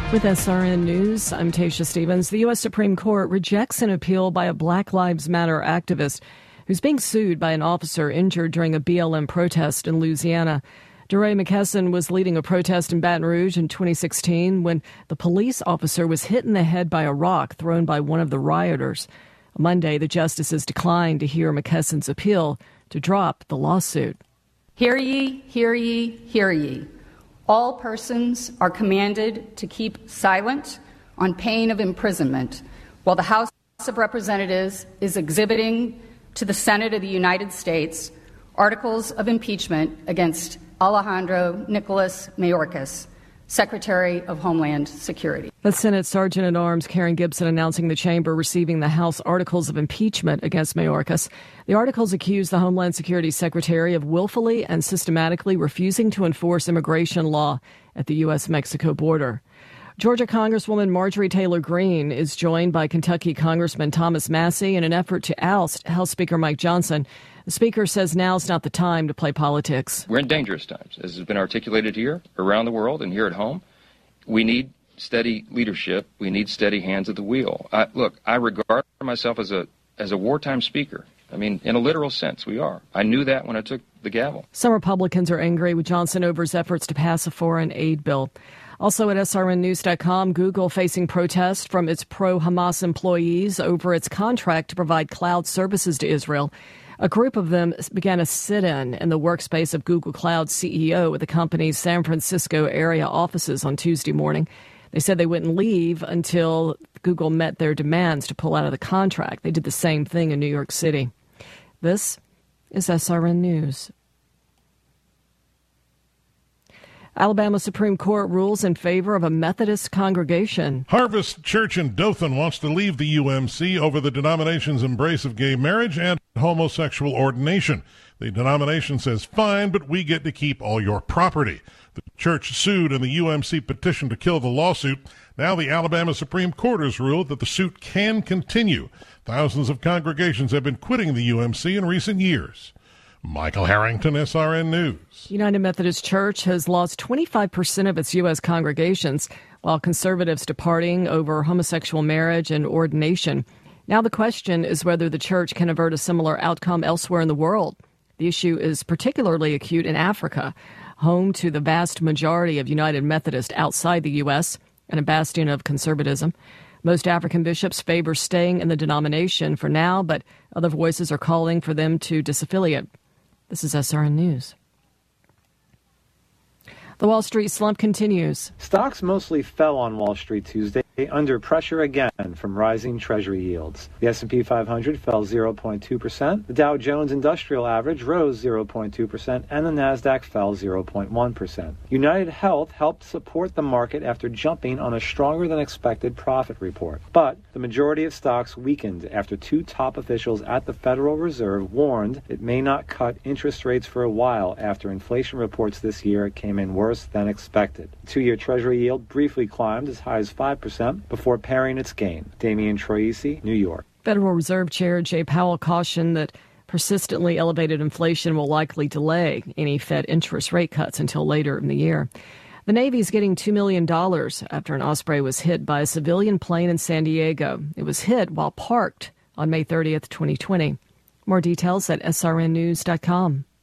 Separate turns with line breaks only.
With SRN News, I'm Tasha Stevens. The U.S. Supreme Court rejects an appeal by a Black Lives Matter activist who's being sued by an officer injured during a BLM protest in Louisiana. DeRay McKesson was leading a protest in Baton Rouge in 2016 when the police officer was hit in the head by a rock thrown by one of the rioters. On Monday, the justices declined to hear McKesson's appeal to drop the lawsuit.
Hear ye, hear ye, hear ye. All persons are commanded to keep silent on pain of imprisonment while the House of Representatives is exhibiting to the Senate of the United States articles of impeachment against Alejandro Nicolas Mayorkas, Secretary of Homeland Security.
That's Senate Sergeant-at-Arms Karen Gibson announcing the chamber receiving the House articles of impeachment against Mayorkas. The articles accuse the Homeland Security Secretary of willfully and systematically refusing to enforce immigration law at the U.S.-Mexico border. Georgia Congresswoman Marjorie Taylor Greene is joined by Kentucky Congressman Thomas Massie in an effort to oust House Speaker Mike Johnson. The Speaker says now's not the time to play politics.
We're in dangerous times, as has been articulated here, around the world, and here at home. We need steady leadership. We need steady hands at the wheel. I regard myself as a wartime speaker. I mean, in a literal sense, we are. I knew that when I took the gavel.
Some Republicans are angry with Johnson over his efforts to pass a foreign aid bill. Also at srnnews.com, Google facing protest from its pro-Hamas employees over its contract to provide cloud services to Israel. A group of them began a sit-in in the workspace of Google Cloud's CEO at the company's San Francisco area offices on Tuesday morning. They said they wouldn't leave until Google met their demands to pull out of the contract. They did the same thing in New York City. This is SRN News. Alabama Supreme Court rules in favor of a Methodist congregation.
Harvest Church in Dothan wants to leave the UMC over the denomination's embrace of gay marriage and homosexual ordination. The denomination says, fine, but we get to keep all your property. The church sued and the UMC petitioned to kill the lawsuit. Now the Alabama Supreme Court has ruled that the suit can continue. Thousands of congregations have been quitting the UMC in recent years. Michael Harrington, SRN News.
United Methodist Church has lost 25% of its U.S. congregations, while conservatives departing over homosexual marriage and ordination. Now the question is whether the church can avert a similar outcome elsewhere in the world. The issue is particularly acute in Africa, home to the vast majority of United Methodists outside the U.S. and a bastion of conservatism. Most African bishops favor staying in the denomination for now, but other voices are calling for them to disaffiliate. This is SRN News. The Wall Street slump continues.
Stocks mostly fell on Wall Street Tuesday, under pressure again from rising Treasury yields. The S&P 500 fell 0.2%, the Dow Jones Industrial Average rose 0.2%, and the Nasdaq fell 0.1%. United Health helped support the market after jumping on a stronger-than-expected profit report. But the majority of stocks weakened after two top officials at the Federal Reserve warned it may not cut interest rates for a while after inflation reports this year came in worse than expected. The two-year Treasury yield briefly climbed as high as 5%, before paring its gain. Damian Troisi, New York.
Federal Reserve Chair Jay Powell cautioned that persistently elevated inflation will likely delay any Fed interest rate cuts until later in the year. The Navy is getting $2 million after an Osprey was hit by a civilian plane in San Diego. It was hit while parked on May 30th, 2020. More details at srnnews.com.